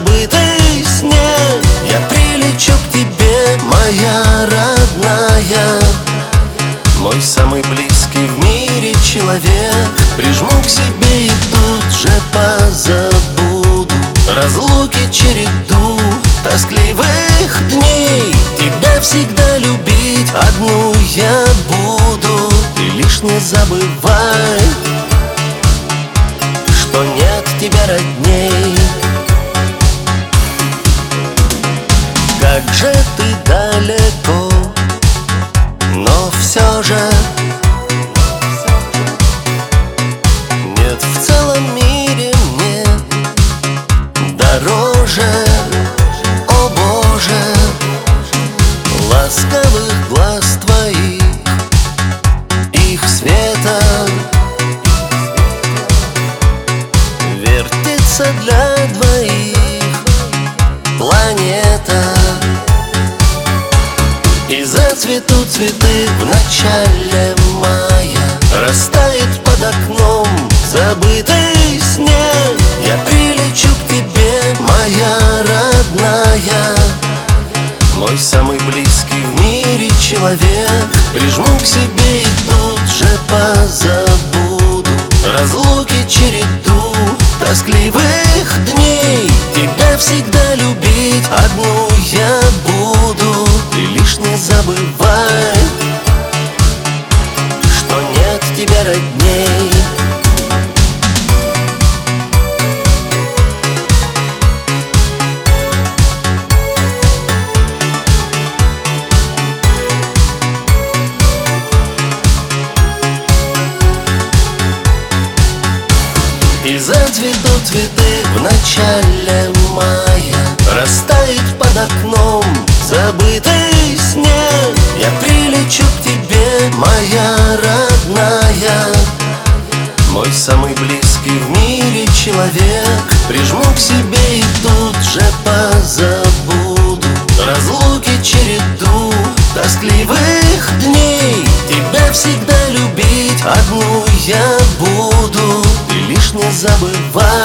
забытый снег. Я прилечу к тебе, моя родная, мой самый близкий в мире человек. Прижму к себе и тут же позабуду разлуки череду тоскливых дней. Тебя всегда любить одну я буду. Ты лишь не забывай, что нет тебя родней. Как же ты далеко, но все же нет в целом мире мне дороже, о Боже, ласковых глаз твоих, их света. Вертится для двоих планета, и зацветут цветы в начале мая. Растает под окном забытый снег. Я прилечу к тебе, моя родная, мой самый близкий в мире человек. Прижму к себе и тут же позабуду разлуки череду тоскливых дней. Тебя всегда любить одну я буду. Ты лишь не забывай, что нет тебя родней. И зацветут цветы в начале мая. Растает под окном забытый снег. Я прилечу к тебе, моя родная, мой самый близкий в мире человек. Прижму к себе и тут же позабуду разлуки череду тоскливых дней. Тебя всегда любить одну я буду. Ты лишь не забывай,